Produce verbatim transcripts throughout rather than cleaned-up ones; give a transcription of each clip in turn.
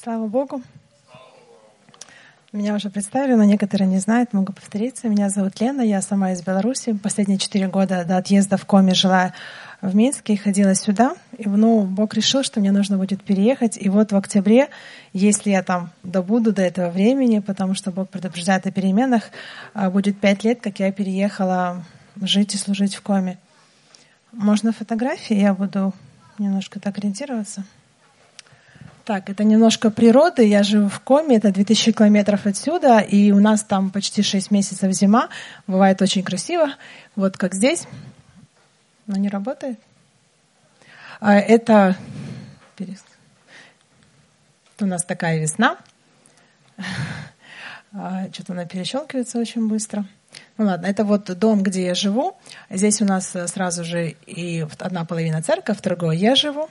Слава Богу. Меня уже представили, но некоторые не знают, могу повториться. Меня зовут Лена, я сама из Беларуси. Последние четыре года до отъезда в Коми жила в Минске и ходила сюда. И, ну, Бог решил, что мне нужно будет переехать. И вот в октябре, если я там добуду до этого времени, потому что Бог предупреждает о переменах, будет пять лет, как я переехала жить и служить в Коми. Можно фотографии? Я буду немножко так ориентироваться. Так, это немножко природы. Я живу в Коми, это две тысячи километров отсюда, и у нас там почти шесть месяцев зима. Бывает очень красиво. Вот как здесь. Но не работает. Это у нас такая весна. Что-то она перещелкивается очень быстро. Ну ладно, это вот дом, где я живу. Здесь у нас сразу же и одна половина церковь, в другой я живу.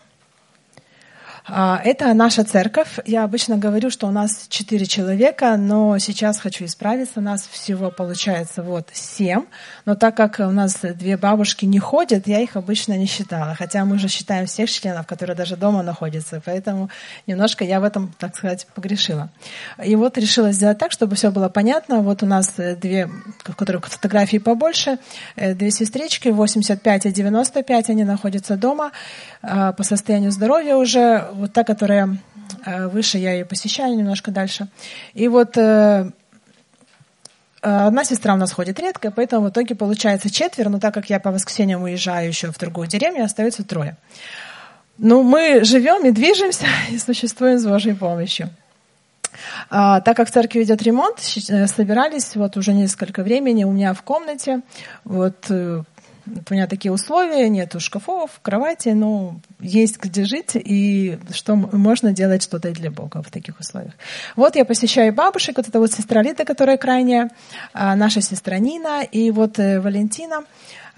Это наша церковь. Я обычно говорю, что у нас четыре человека, но сейчас хочу исправиться. У нас всего получается вот семь. Но так как у нас две бабушки не ходят, я их обычно не считала. Хотя мы же считаем всех членов, которые даже дома находятся. Поэтому немножко я в этом, так сказать, погрешила. И вот решила сделать так, чтобы все было понятно. Вот у нас две, в которых фотографии побольше, две сестрички, восемьдесят пять и девяносто пять, они находятся дома по состоянию здоровья уже. Вот та, которая выше, я ее посещаю немножко дальше. И вот э, одна сестра у нас ходит редко, поэтому в итоге получается четверо, но так как я по воскресеньям уезжаю еще в другую деревню, остается трое. Ну, мы живем и движемся, и существуем с Божьей помощью. А, так как в церкви идет ремонт, собирались вот уже несколько времени у меня в комнате, вот... У меня такие условия, нету шкафов, кровати, но есть где жить, и что можно делать что-то для Бога в таких условиях. Вот я посещаю бабушек, вот это вот сестра Лита, которая крайняя, наша сестра Нина, и вот Валентина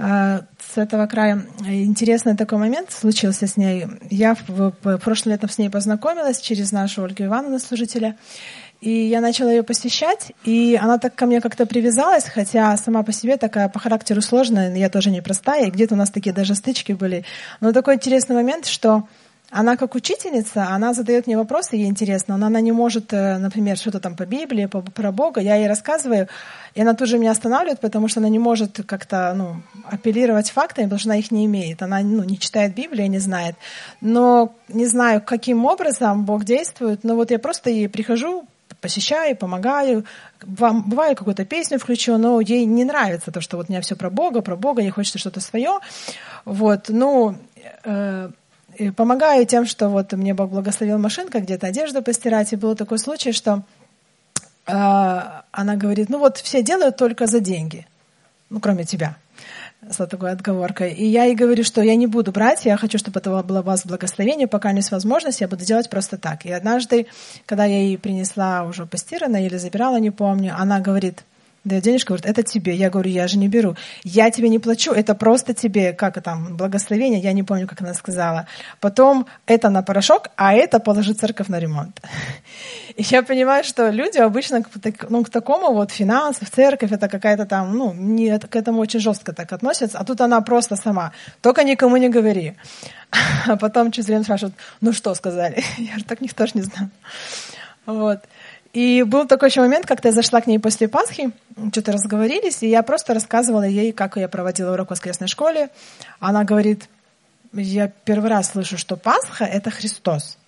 с этого края. Интересный такой момент случился с ней. Я в, в прошлом летом с ней познакомилась через нашу Ольгу Ивановну, служителя. И я начала ее посещать, и она так ко мне как-то привязалась, хотя сама по себе такая по характеру сложная, я тоже непростая, и где-то у нас такие даже стычки были. Но такой интересный момент, что она как учительница, она задает мне вопросы, ей интересно, но она не может, например, что-то там по Библии, по, про Бога, я ей рассказываю, и она тут же меня останавливает, потому что она не может как-то ну, апеллировать фактами, потому что она их не имеет, она ну, не читает Библию, не знает. Но не знаю, каким образом Бог действует, но вот я просто ей прихожу, посещаю, помогаю, бывает какую-то песню включу, но ей не нравится то, что вот у меня все про Бога, про Бога, ей хочется что-то свое. Вот, ну, э, помогаю тем, что вот мне Бог благословил машинка, где-то одежду постирать, и был такой случай, что э, она говорит, ну вот все делают только за деньги, ну, кроме тебя. С такой отговоркой. И я ей говорю, что я не буду брать, я хочу, чтобы это было у вас благословение, пока есть возможность, я буду делать просто так. И однажды, когда я ей принесла уже постиранное или забирала, не помню, она говорит, дает денежку, говорит, это тебе. Я говорю, я же не беру. Я тебе не плачу, это просто тебе, как там, благословение, я не помню, как она сказала. Потом это на порошок, а это положи церковь на ремонт. И я понимаю, что люди обычно ну, к такому вот финансов, церковь, это какая-то там, ну, не, к этому очень жестко так относятся, а тут она просто сама, только никому не говори. А потом через время спрашивают, ну что сказали? Я говорю, так никто же не знал. Вот. И был такой еще момент, как-то я зашла к ней после Пасхи, что-то разговорились, и я просто рассказывала ей, как я проводила урок в воскресной школе. Она говорит, я первый раз слышу, что Пасха — это Христос.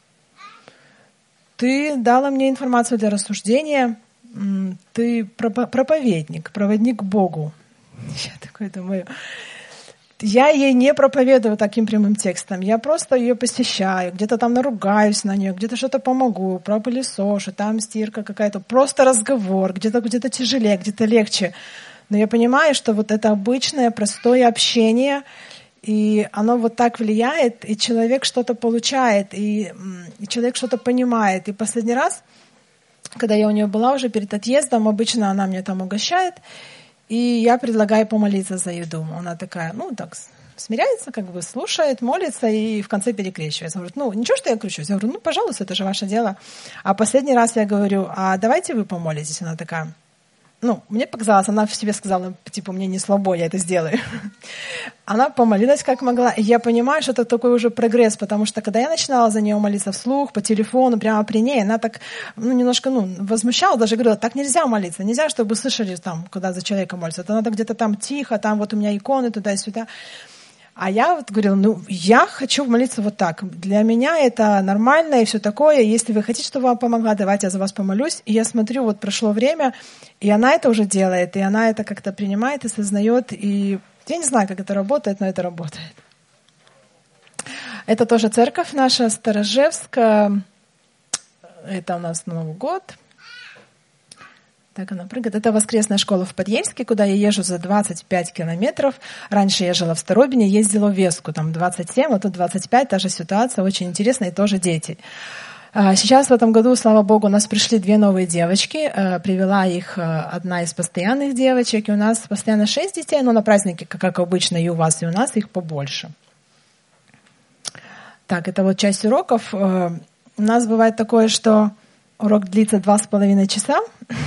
Ты дала мне информацию для рассуждения, ты проповедник, проводник к Богу. Я такой думаю... Я ей не проповедую таким прямым текстом. Я просто ее посещаю, где-то там наругаюсь на нее, где-то что-то помогу, пропылесошу, там стирка какая-то. Просто разговор, где-то где-то тяжелее, где-то легче. Но я понимаю, что вот это обычное, простое общение, и оно вот так влияет, и человек что-то получает, и, и человек что-то понимает. И последний раз, когда я у нее была уже перед отъездом, обычно она меня там угощает, и я предлагаю помолиться за еду. Она такая, ну, так смиряется, как бы слушает, молится и в конце перекрещивается. Говорит, ну, ничего, что я кручусь. Я говорю, ну, пожалуйста, это же ваше дело. А последний раз я говорю, а давайте вы помолитесь. Она такая, ну, мне показалось, она в себе сказала, типа, мне не слабо, я это сделаю. Она помолилась как могла, и я понимаю, что это такой уже прогресс, потому что когда я начинала за нее молиться вслух, по телефону, прямо при ней, она так, ну, немножко, ну, возмущала, даже говорила, так нельзя молиться, нельзя, чтобы слышали там, когда за человека молятся, это надо где-то там тихо, там вот у меня иконы туда-сюда. А я вот говорила, ну, я хочу молиться вот так. Для меня это нормально и все такое. Если вы хотите, чтобы вам помогла, давайте я за вас помолюсь. И я смотрю, вот прошло время, и она это уже делает, и она это как-то принимает и сознает. И я не знаю, как это работает, но это работает. Это тоже церковь наша, Старожевск. Это у нас Новый год. Так она прыгает. Это воскресная школа в Подъельске, куда я езжу за двадцать пять километров. Раньше я жила в Старобине, ездила в Веску, там двадцать семь, а тут двадцать пять, та же ситуация, очень интересная, и тоже дети. Сейчас в этом году, слава Богу, у нас пришли две новые девочки. Привела их одна из постоянных девочек, и у нас постоянно шесть детей, но на празднике, как обычно, и у вас, и у нас их побольше. Так, это вот часть уроков. У нас бывает такое, что урок длится два с половиной часа,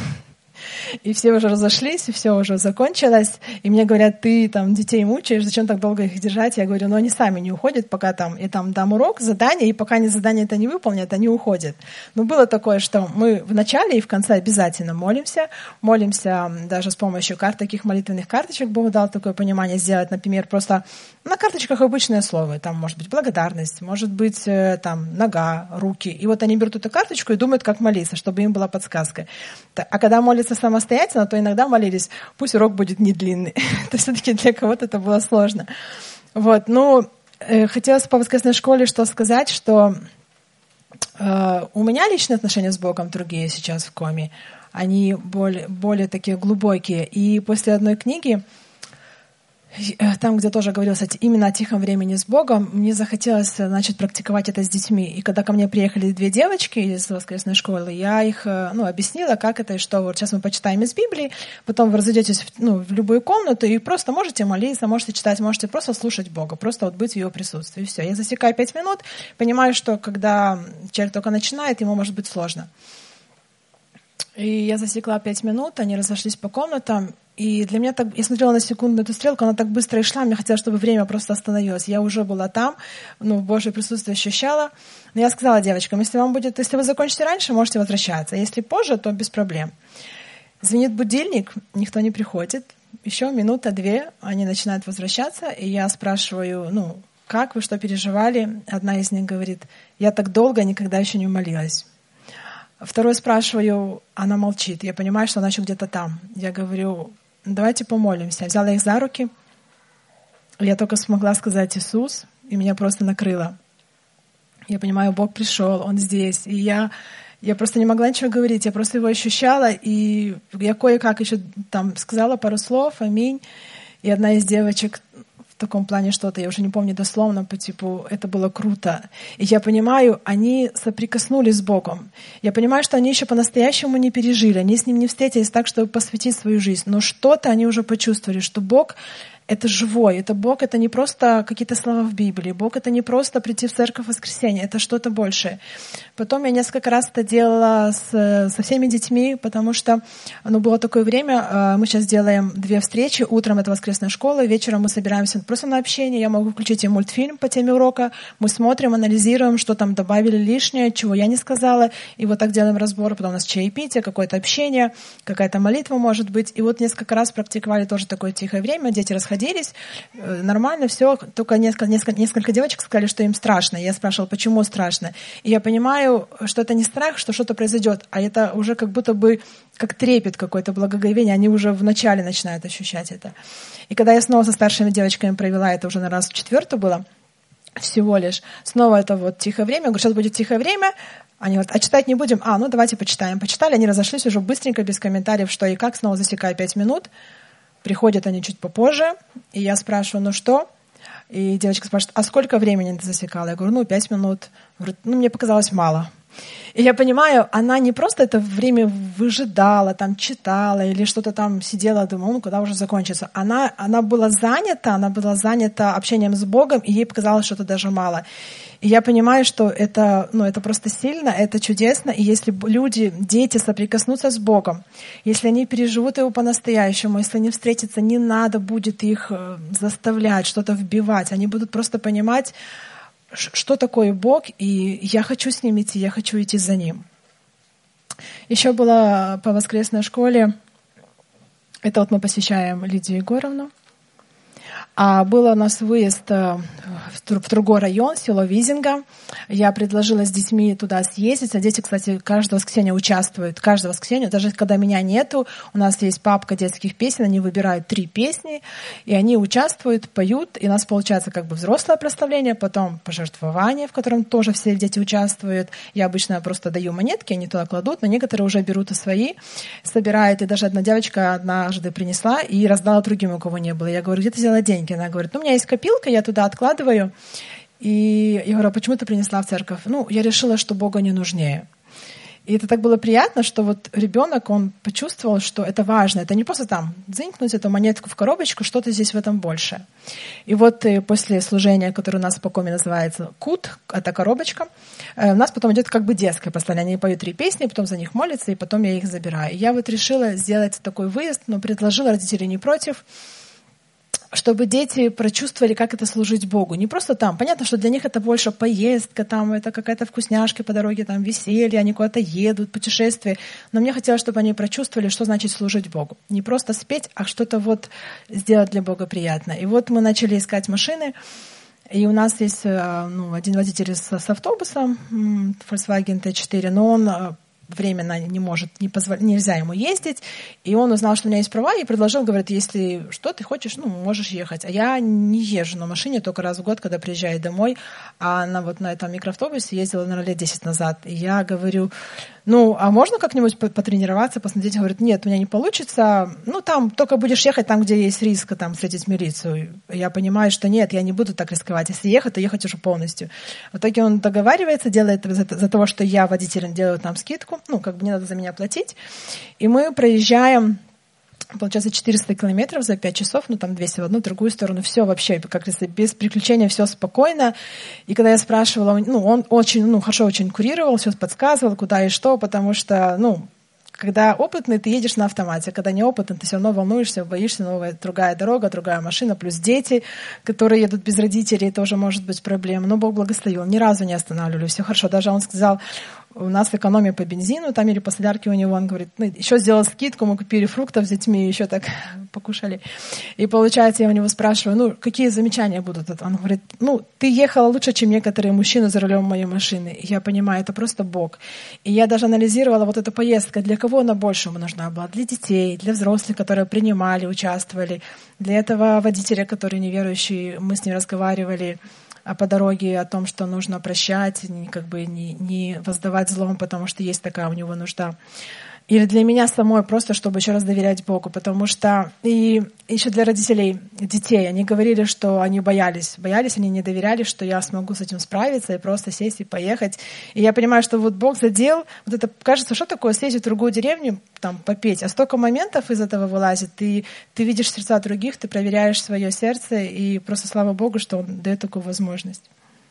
и все уже разошлись, и все уже закончилось. И мне говорят, ты там детей мучаешь, зачем так долго их держать? Я говорю, ну они сами не уходят, пока там, и там дам урок, задание, и пока они задание это не выполнят, они уходят. Но было такое, что мы в начале и в конце обязательно молимся. Молимся даже с помощью карт, таких молитвенных карточек. Бог дал такое понимание сделать, например, просто на карточках обычное слово. Там может быть благодарность, может быть там нога, руки. И вот они берут эту карточку и думают, как молиться, чтобы им была подсказка. А когда молятся самостоятельно, то иногда молились, пусть урок будет не длинный. То все-таки для кого-то это было сложно. Вот, ну, э, хотелось по воскресной школе что сказать, что э, у меня личные отношения с Богом другие сейчас в коме. Они более, более такие глубокие. И после одной книги, там, где тоже говорилось именно о тихом времени с Богом, мне захотелось начать практиковать это с детьми. И когда ко мне приехали две девочки из воскресной школы, я их ну, объяснила, как это и что. Вот сейчас мы почитаем из Библии, потом вы разойдетесь в, ну, в любую комнату и просто можете молиться, можете читать, можете просто слушать Бога, просто вот быть в Его присутствии. И все. Я засекаю пять минут, понимаю, что когда человек только начинает, ему может быть сложно. И я засекла пять минут, они разошлись по комнатам. И для меня так, я смотрела на секундную эту стрелку, она так быстро и шла, мне хотелось, чтобы время просто остановилось. Я уже была там, ну, Божье присутствие ощущала. Но я сказала девочкам, если вам будет, если вы закончите раньше, можете возвращаться. Если позже, то без проблем. Звенит будильник, никто не приходит. Еще минута-две, они начинают возвращаться, и я спрашиваю, ну, как вы, что переживали? Одна из них говорит, я так долго никогда еще не молилась. Второй спрашиваю, она молчит. Я понимаю, что она еще где-то там. Я говорю, давайте помолимся. Взяла их за руки. Я только смогла сказать Иисус, и меня просто накрыло. Я понимаю, Бог пришел, Он здесь. И я, я просто не могла ничего говорить. Я просто Его ощущала. И я кое-как еще там сказала пару слов, аминь. И одна из девочек в таком плане что-то, я уже не помню дословно, по типу, это было круто. И я понимаю, они соприкоснулись с Богом. Я понимаю, что они еще по-настоящему не пережили, они с Ним не встретились так, чтобы посвятить свою жизнь. Но что-то они уже почувствовали, что Бог — это живой, это Бог, это не просто какие-то слова в Библии, Бог — это не просто прийти в церковь в воскресенье, это что-то большее. Потом я несколько раз это делала с, со всеми детьми, потому что ну, было такое время, мы сейчас делаем две встречи, утром это воскресная школа, вечером мы собираемся просто на общение, я могу включить им мультфильм по теме урока, мы смотрим, анализируем, что там добавили лишнее, чего я не сказала, и вот так делаем разбор, потом у нас чаепитие, какое-то общение, какая-то молитва может быть, и вот несколько раз практиковали тоже такое тихое время, дети расходились, нормально все, только несколько, несколько, несколько девочек сказали, что им страшно. Я спрашивала, почему страшно. И я понимаю, что это не страх, что что-то произойдет, а это уже как будто бы как трепет какой-то, благоговение. Они уже вначале начинают ощущать это. И когда я снова со старшими девочками провела, это уже на раз в четвертую было, всего лишь, снова это вот тихое время. Я говорю, сейчас будет тихое время. Они говорят, а читать не будем? А, ну давайте почитаем. Почитали, они разошлись уже быстренько, без комментариев, что и как. Снова засекаю пять минут. Приходят они чуть попозже, и я спрашиваю, ну что? И девочка спрашивает, а сколько времени ты засекала? Я говорю, ну, пять минут. Говорит, ну, мне показалось мало. И я понимаю, она не просто это время выжидала, там читала или что-то там сидела, думала, ну куда уже закончится. Она, она была занята, она была занята общением с Богом, и ей показалось, что это даже мало. И я понимаю, что это, ну, это просто сильно, это чудесно. И если люди, дети соприкоснутся с Богом, если они переживут Его по-настоящему, если они встретятся, не надо будет их заставлять, что-то вбивать. Они будут просто понимать, что такое Бог, и я хочу с Ним идти, я хочу идти за Ним. Еще была по воскресной школе, это вот мы посвящаем Лидию Егоровну. А был у нас выезд в другой район, село Визинга. Я предложила с детьми туда съездить. А дети, кстати, каждое воскресенье участвуют. Каждое воскресенье, даже когда меня нету, у нас есть папка детских песен, они выбирают три песни, и они участвуют, поют. И у нас получается как бы взрослое прославление, потом пожертвование, в котором тоже все дети участвуют. Я обычно просто даю монетки, они туда кладут, но некоторые уже берут и свои, собирают. И даже одна девочка однажды принесла и раздала другим, у кого не было. Я говорю, где ты взяла деньги? Она говорит, ну, у меня есть копилка, я туда откладываю. И я говорю, а почему ты принесла в церковь? Ну, я решила, что Богу не нужнее. И это так было приятно, что вот ребенок, он почувствовал, что это важно. Это не просто там дзынькнуть эту монетку в коробочку, что-то здесь в этом больше. И вот после служения, которое у нас по коме называется «Кут», это коробочка, у нас потом идет как бы детское послание. Они поют три песни, потом за них молятся, и потом я их забираю. И я вот решила сделать такой выезд, но предложила, родители не против, чтобы дети прочувствовали, как это служить Богу. Не просто там. Понятно, что для них это больше поездка, там, это какая-то вкусняшка по дороге, там, веселье, они куда-то едут, путешествия. Но мне хотелось, чтобы они прочувствовали, что значит служить Богу. Не просто спеть, а что-то вот сделать для Бога приятно. И вот мы начали искать машины. И у нас есть ну, один водитель с, с автобусом, Volkswagen Т четыре, но он временно не может, не позв... нельзя ему ездить. И он узнал, что у меня есть права, и предложил, говорит, если что, ты хочешь, ну, можешь ехать. А я не езжу на машине только раз в год, когда приезжаю домой. А она вот на этом микроавтобусе ездила, наверное, лет десять назад. И я говорю, ну, а можно как-нибудь потренироваться, посмотреть? Говорит, нет, у меня не получится. Ну, там только будешь ехать там, где есть риск, там, встретить милицию. Я понимаю, что нет, я не буду так рисковать. Если ехать, то ехать уже полностью. В итоге он договаривается, делает за, за того, что я водителем делаю там скидку. Ну, как бы не надо за меня платить. И мы проезжаем, получается, четыреста километров за пять часов, ну, там двести в одну, в другую сторону. Все вообще, как говорится, без приключений, все спокойно. И когда я спрашивала, ну, он очень, ну, хорошо очень курировал, все подсказывал, куда и что, потому что, ну, когда опытный, ты едешь на автомате. Когда неопытный, ты все равно волнуешься, боишься, новая другая дорога, другая машина, плюс дети, которые едут без родителей, тоже может быть проблема. Но Бог благословил, ни разу не останавливали, все хорошо. Даже он сказал, у нас экономия по бензину, там или по солярке у него, он говорит, ну, еще сделал скидку, мы купили фруктов с детьми, еще так покушали. И получается, я у него спрашиваю, ну, какие замечания будут? Он говорит, ну, ты ехала лучше, чем некоторые мужчины за рулем моей машины. И я понимаю, это просто Бог. И я даже анализировала вот эту поездку, для кого она больше ему нужна была? Для детей, для взрослых, которые принимали, участвовали, для этого водителя, который неверующий, мы с ним разговаривали, а по дороге о том, что нужно прощать, не, как бы не, не воздавать злом, потому что есть такая у него нужда. Или для меня самой просто, чтобы еще раз доверять Богу, потому что и еще для родителей детей, они говорили, что они боялись, боялись, они не доверяли, что я смогу с этим справиться и просто сесть и поехать. И я понимаю, что вот Бог задел, вот это, кажется, что такое съездить в другую деревню, там, попеть, а столько моментов из этого вылазит, ты, ты видишь сердца других, ты проверяешь свое сердце, и просто слава Богу, что Он дает такую возможность.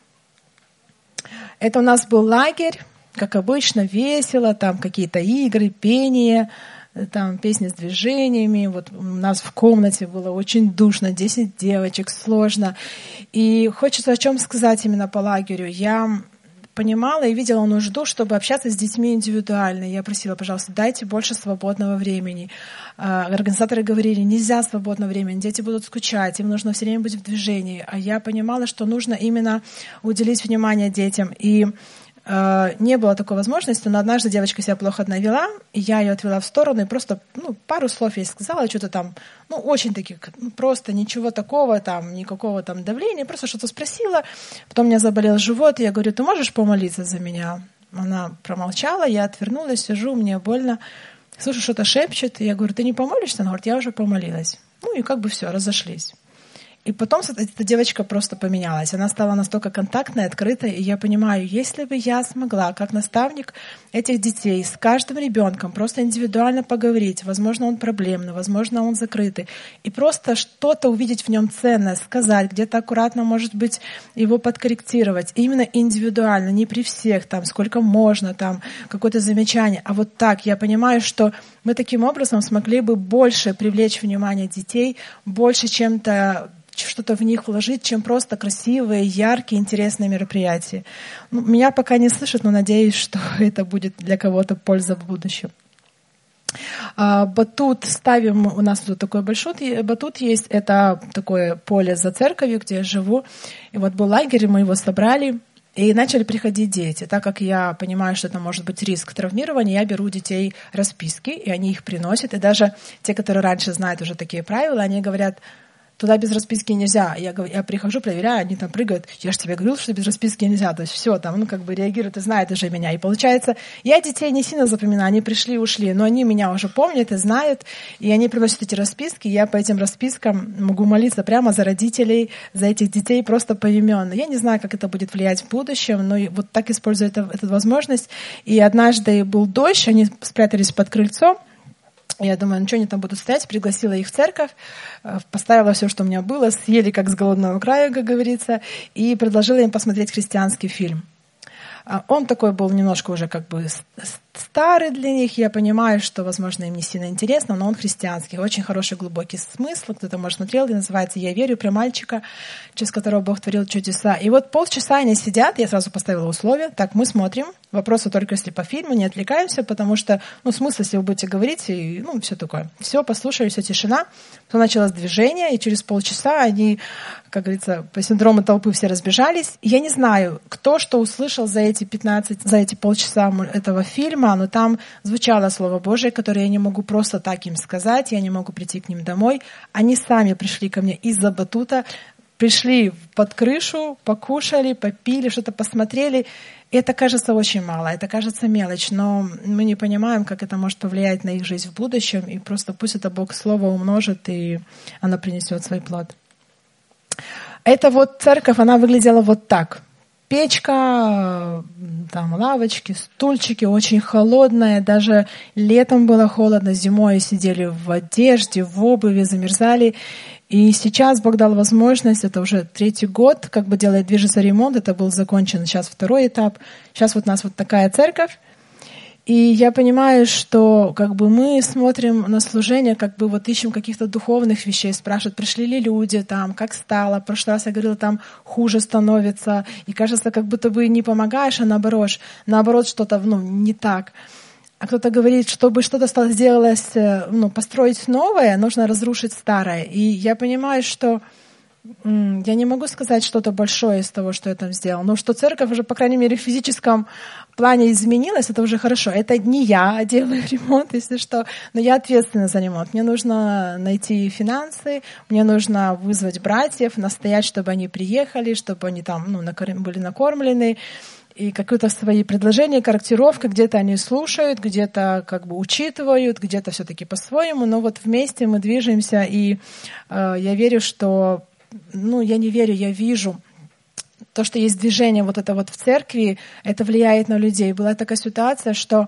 Это у нас был лагерь, как обычно, весело, там какие-то игры, пение, там песни с движениями. Вот у нас в комнате было очень душно, десять девочек, сложно. И хочется о чем сказать именно по лагерю. Я понимала и видела нужду, чтобы общаться с детьми индивидуально. Я просила, пожалуйста, дайте больше свободного времени. Организаторы говорили, нельзя свободного времени, дети будут скучать, им нужно все время быть в движении. А я понимала, что нужно именно уделить внимание детям. И не было такой возможности, но однажды девочка себя плохо навела, и я ее отвела в сторону и просто ну, пару слов ей сказала, что-то там, ну, очень таких, ну, просто ничего такого, там, никакого там давления, просто что-то спросила. Потом у меня заболел живот, и я говорю, ты можешь помолиться за меня? Она промолчала, я отвернулась, сижу, мне больно, слышу, что-то шепчет, и я говорю, ты не помолишься? Она говорит, я уже помолилась. Ну, и как бы все, разошлись. И потом эта девочка просто поменялась. Она стала настолько контактной, открытой. И я понимаю, если бы я смогла, как наставник этих детей, с каждым ребенком просто индивидуально поговорить, возможно, он проблемный, возможно, он закрытый, и просто что-то увидеть в нем ценное, сказать, где-то аккуратно, может быть, его подкорректировать. И именно индивидуально, не при всех, там, сколько можно, там, какое-то замечание. А вот так я понимаю, что мы таким образом смогли бы больше привлечь внимание детей, больше чем-то что-то в них вложить, чем просто красивые, яркие, интересные мероприятия. Ну, меня пока не слышат, но надеюсь, что это будет для кого-то польза в будущем. А, батут ставим, у нас тут такой большой батут есть, это такое поле за церковью, где я живу. И вот был лагерь, мы его собрали, и начали приходить дети. Так как я понимаю, что это может быть риск травмирования, я беру детей расписки, и они их приносят. И даже те, которые раньше знают уже такие правила, они говорят: туда без расписки нельзя. Я, я прихожу, проверяю, они там прыгают. Я же тебе говорил, что без расписки нельзя. То есть все там, ну, как бы реагируют и знают уже меня. И получается, я детей не сильно запоминаю, они пришли, ушли, но они меня уже помнят и знают, и они приносят эти расписки, и я по этим распискам могу молиться прямо за родителей, за этих детей просто поименно. Я не знаю, как это будет влиять в будущем, но вот так использую это, эту возможность. И однажды был дождь, они спрятались под крыльцом. Я думаю, ну что они там будут стоять, пригласила их в церковь, поставила все, что у меня было, съели как с голодного края, как говорится, и предложила им посмотреть христианский фильм. Он такой был немножко уже как бы старый для них, я понимаю, что, возможно, им не сильно интересно, но он христианский, очень хороший глубокий смысл, кто-то, может, смотрел, и называется «Я верю», про мальчика, через которого Бог творил чудеса. И вот полчаса они сидят, я сразу поставила условия, так, мы смотрим, вопросы только если по фильму, не отвлекаемся, потому что, ну, смысл, если вы будете говорить, и, ну, все такое. Все, послушали, все, тишина. Потом началось движение, и через полчаса они, как говорится, по синдрому толпы все разбежались. И я не знаю, кто что услышал за эти пятнадцать, за эти полчаса этого фильма, но там звучало Слово Божие, которое я не могу просто так им сказать, я не могу прийти к ним домой. Они сами пришли ко мне из-за батута, пришли под крышу, покушали, попили, что-то посмотрели. И это кажется очень мало, это кажется мелочь, но мы не понимаем, как это может повлиять на их жизнь в будущем, и просто пусть это Бог Слово умножит, и оно принесет свой плод. Эта вот церковь, она выглядела вот так. Печка, там лавочки, стульчики, очень холодная, даже летом было холодно, зимой сидели в одежде, в обуви, замерзали. И сейчас Бог дал возможность, это уже третий год, как бы делает, движется ремонт, это был закончен сейчас второй этап. Сейчас вот у нас вот такая церковь. И я понимаю, что как бы мы смотрим на служение, как бы вот ищем каких-то духовных вещей, спрашивают, пришли ли люди там, как стало. В прошлый раз я говорила, там хуже становится. И кажется, как будто бы не помогаешь, а наоборот, наоборот что-то ну, не так. А кто-то говорит, чтобы что-то стало сделалось, ну, построить новое, нужно разрушить старое. И я понимаю, что м- я не могу сказать что-то большое из того, что я там сделала. Но что церковь уже, по крайней мере, в физическом плане изменилась, это уже хорошо. Это не я делаю ремонт, если что, но я ответственна за ремонт. Мне нужно найти финансы, мне нужно вызвать братьев, настоять, чтобы они приехали, чтобы они там ну, накорм- были накормлены. И какие-то свои предложения, корректировка, где-то они слушают, где-то как бы учитывают, где-то все-таки по-своему, но вот вместе мы движемся, и э, я верю, что, ну, я не верю, я вижу, то, что есть движение вот это вот в церкви, это влияет на людей. Была такая ситуация, что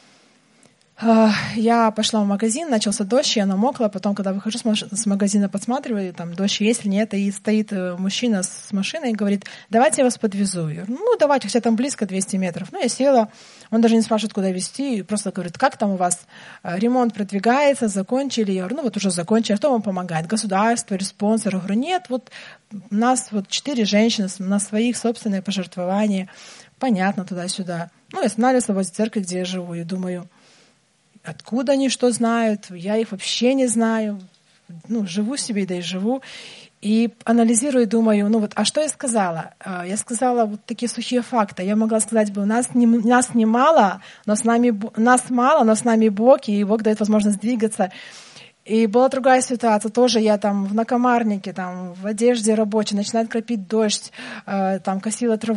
я пошла в магазин, начался дождь, я намокла, потом, когда выхожу с магазина, подсматриваю, там дождь есть или нет, и стоит мужчина с машиной и говорит, давайте я вас подвезу. Я говорю, ну, давайте, хотя там близко двести метров. Ну, я села, он даже не спрашивает, куда везти, просто говорит, как там у вас ремонт продвигается, закончили? Я говорю, ну, вот уже закончили, а кто вам помогает? Государство или спонсор? Я говорю, нет, вот у нас вот четыре женщины на своих собственные пожертвования, понятно, туда-сюда. Ну, я останавливаюсь возле церкви, где я живу, и думаю, откуда они что знают? Я их вообще не знаю. Ну, живу себе, да и живу. И анализирую и думаю, ну вот, а что я сказала? Я сказала вот такие сухие факты. Я могла сказать бы, нас, не, нас немало, но с нами, нас мало, но с нами Бог, и Бог дает возможность двигаться. И была другая ситуация, тоже я там в накомарнике, там в одежде рабочей, начинает кропить дождь, там косила траву,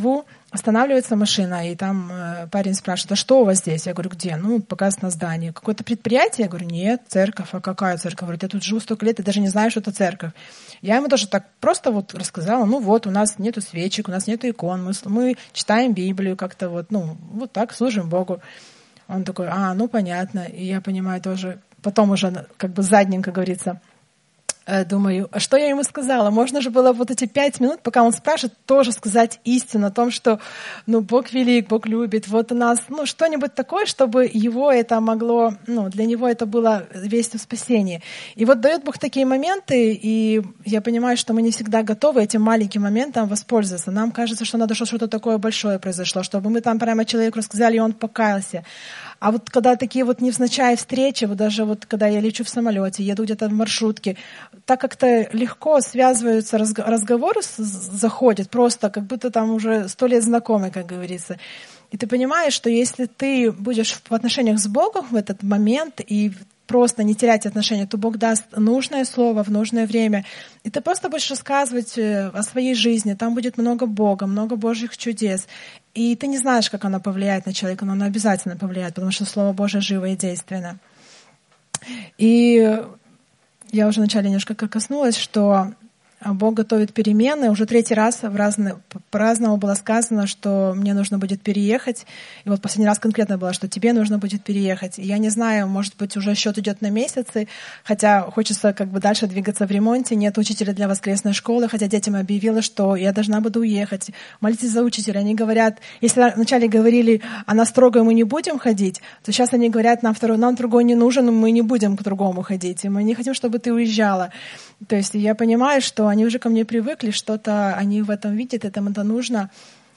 Останавливается машина, и там э, парень спрашивает: а что у вас здесь? Я говорю: где? Ну, показывает на здании. Какое-то предприятие? Я говорю: нет, церковь. А какая церковь? Говорит: я тут живу столько лет, и даже не знаю, что это церковь. Я ему тоже так просто вот рассказала: ну вот, у нас нету свечек, у нас нету икон, мы, мы читаем Библию как-то вот, ну, вот так служим Богу. Он такой: а, ну понятно. И я понимаю тоже, потом уже как бы задним, как говорится, думаю, а что я ему сказала? Можно же было вот эти пять минут, пока он спрашивает, тоже сказать истину о том, что, ну, Бог велик, Бог любит. Вот у нас, ну, что-нибудь такое, чтобы его это могло, ну, для него это было вестью спасения. И вот дает Бог такие моменты, и я понимаю, что мы не всегда готовы этим маленьким моментом воспользоваться. Нам кажется, что надо, чтобы что-то такое большое произошло, чтобы мы там прямо человеку рассказали, и он покаялся. А вот когда такие вот невзначай встречи, вот даже вот когда я лечу в самолете, еду где-то в маршрутке, так как-то легко связываются, разговоры заходят, просто как будто там уже сто лет знакомы, как говорится. И ты понимаешь, что если ты будешь в отношениях с Богом в этот момент и просто не терять отношения, то Бог даст нужное слово в нужное время. И ты просто будешь рассказывать о своей жизни. Там будет много Бога, много Божьих чудес. И ты не знаешь, как оно повлияет на человека, но оно обязательно повлияет, потому что Слово Божие живо и действенно. И я уже вначале немножко коснулась, что Бог готовит перемены. Уже третий раз в разные, по-разному было сказано, что мне нужно будет переехать. И вот последний раз конкретно было, что тебе нужно будет переехать. И я не знаю, может быть, уже счет идет на месяцы, хотя хочется как бы дальше двигаться в ремонте. Нет учителя для воскресной школы, хотя детям объявила, что я должна буду уехать. Молитесь за учителя. Они говорят, если вначале говорили, а на строгое мы не будем ходить, то сейчас они говорят, нам, второй, нам другой не нужен, мы не будем к другому ходить. И мы не хотим, чтобы ты уезжала. То есть я понимаю, что они уже ко мне привыкли, что-то они в этом видят, этому это нужно.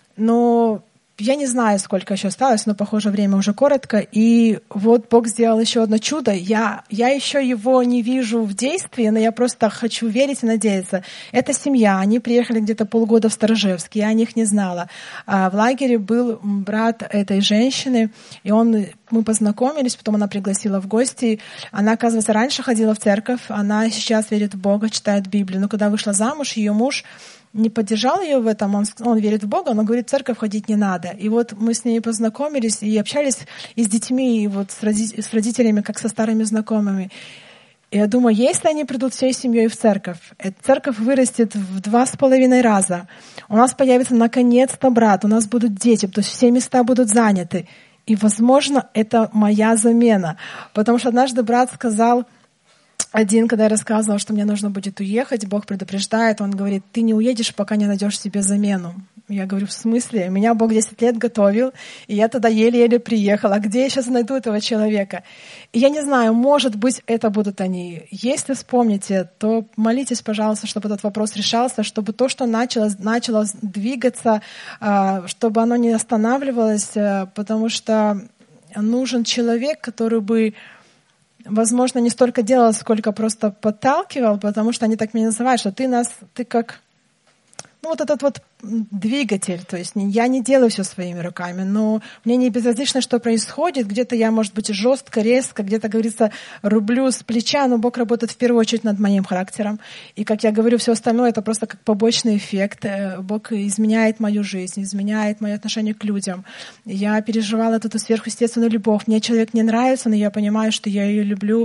Но я не знаю, сколько еще осталось, но, похоже, время уже коротко. И вот Бог сделал еще одно чудо. Я, я еще его не вижу в действии, но я просто хочу верить и надеяться. Это семья. Они приехали где-то полгода в Сторожевск. Я о них не знала. А в лагере был брат этой женщины, и он... Мы познакомились, потом она пригласила в гости. Она, оказывается, раньше ходила в церковь, она сейчас верит в Бога, читает Библию. Но когда вышла замуж, ее муж не поддержал ее в этом, он, он верит в Бога, но говорит, в церковь ходить не надо. И вот мы с ней познакомились и общались и с детьми, и вот с, роди- с родителями, как со старыми знакомыми. И я думаю, если они придут всей семьей в церковь, эта церковь вырастет в два с половиной раза. У нас появится наконец-то брат, у нас будут дети, то есть все места будут заняты. И, возможно, это моя замена. Потому что однажды брат сказал, один, когда я рассказывала, что мне нужно будет уехать, Бог предупреждает, он говорит, ты не уедешь, пока не найдешь себе замену. Я говорю, в смысле? Меня Бог десять лет готовил, и я тогда еле-еле приехала. Где я сейчас найду этого человека? И я не знаю, может быть, это будут они. Если вспомните, то молитесь, пожалуйста, чтобы этот вопрос решался, чтобы то, что начало, начало двигаться, чтобы оно не останавливалось, потому что нужен человек, который бы, возможно, не столько делал, сколько просто подталкивал, потому что они так меня называют, что ты нас, ты как... Ну, вот этот вот двигатель, то есть я не делаю все своими руками, но мне не безразлично, что происходит. Где-то я, может быть, жестко, резко, где-то, говорится, рублю с плеча, но Бог работает в первую очередь над моим характером. И, как я говорю, все остальное — это просто как побочный эффект. Бог изменяет мою жизнь, изменяет мое отношение к людям. Я переживала эту сверхъестественную любовь. Мне человек не нравится, но я понимаю, что я ее люблю.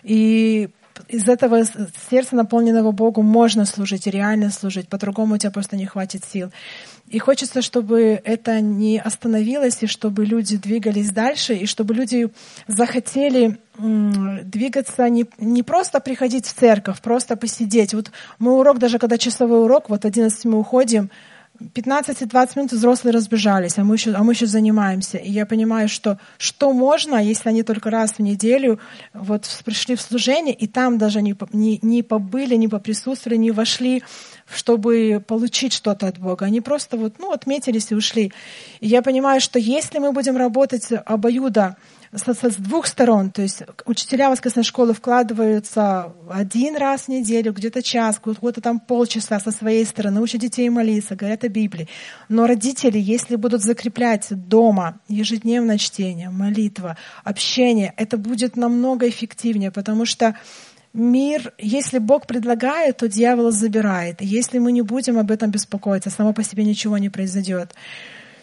И из этого сердца, наполненного Богу, можно служить и реально служить. По-другому у тебя просто не хватит сил. И хочется, чтобы это не остановилось, и чтобы люди двигались дальше, и чтобы люди захотели двигаться, не, не просто приходить в церковь, просто посидеть. Вот мой урок, даже когда часовой урок, вот в одиннадцать мы уходим, пятнадцать-двадцать минут взрослые разбежались, а мы, еще, а мы еще занимаемся. И я понимаю, что что можно, если они только раз в неделю вот пришли в служение, и там даже не, не, не побыли, не поприсутствовали, не вошли, чтобы получить что-то от Бога. Они просто вот, ну, отметились и ушли. И я понимаю, что если мы будем работать обоюдо, С, с двух сторон, то есть учителя воскресной школы вкладываются один раз в неделю, где-то час, где-то там полчаса со своей стороны, учат детей молиться, говорят о Библии. Но родители, если будут закреплять дома ежедневное чтение, молитва, общение, это будет намного эффективнее, потому что мир, если Бог предлагает, то дьявол забирает. И если мы не будем об этом беспокоиться, само по себе ничего не произойдет.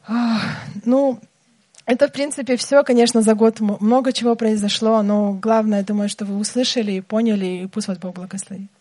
Ну, это, в принципе, все, конечно, за год много чего произошло, но главное, думаю, что вы услышали и поняли, и пусть вас Бог благословит.